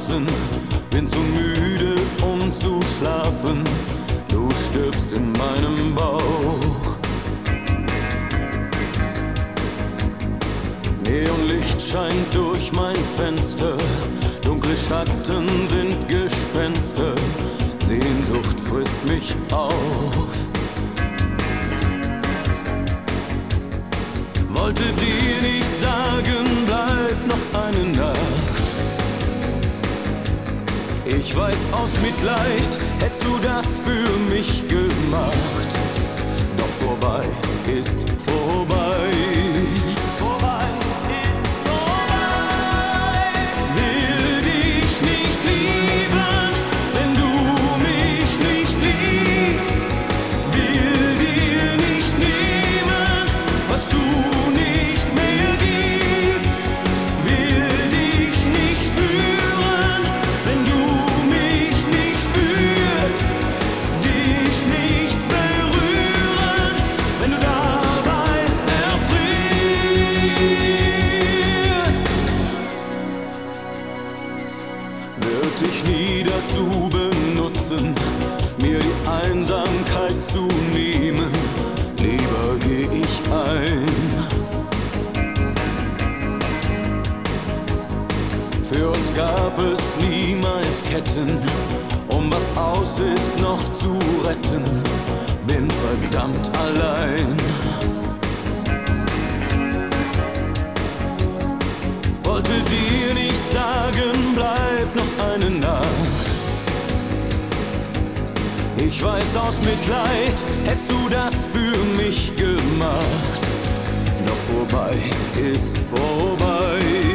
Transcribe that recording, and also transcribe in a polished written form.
verlassen, bin zu müde, um zu schlafen. Du stirbst in meinem Bauch. Neonlicht scheint durch mein Fenster, dunkle Schatten sind Gespenster, Sehnsucht frisst mich auf. Wollte dir nicht sagen, bleib noch eine Nacht. Ich weiß aus Mitleid, hättest du das für mich gemacht. Doch vorbei ist vorbei. Vorbei ist vorbei. Will dich nicht lieben, wenn du mich nicht liebst. Will dir nicht nehmen, was du nicht mehr gibst. Will dich nicht spüren, wenn du mich nicht spürst. Dich nicht berühren, wenn du dabei erfrierst. Wird dich nie dazu benutzen, mir die Einsamkeit zu nehmen. Lieber geh ich ein. Für uns gab es niemals Ketten, um was aus ist noch zu retten. Bin verdammt allein. Wollte dir nicht sagen, bleib noch eine Nacht. Ich weiß aus Mitleid, hättest du das für mich gemacht. Doch vorbei ist vorbei.